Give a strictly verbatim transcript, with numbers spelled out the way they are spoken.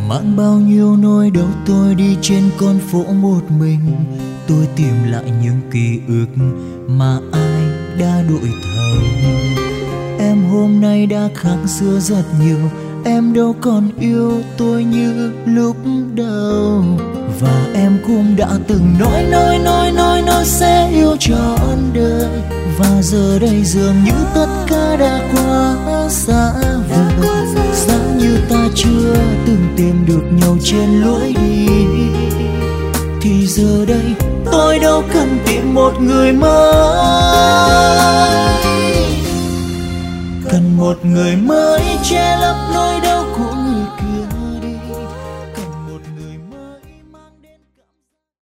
Mang bao nhiêu nỗi đau tôi đi trên con phố một mình. Tôi tìm lại những ký ức mà ai đã đổi thay. Em hôm nay đã khác xưa rất nhiều. Em đâu còn yêu tôi như lúc đầu. Và em cũng đã từng nói nói nói nói nói sẽ yêu trọn đời. Và giờ đây dường như tất cả đã quá xa vời. Giá như ta chưa từng tìm được nhau trên lối đi, thì giờ đây tôi đâu cần tìm một người mới. Cần một người mới che lấp nỗi đau cũ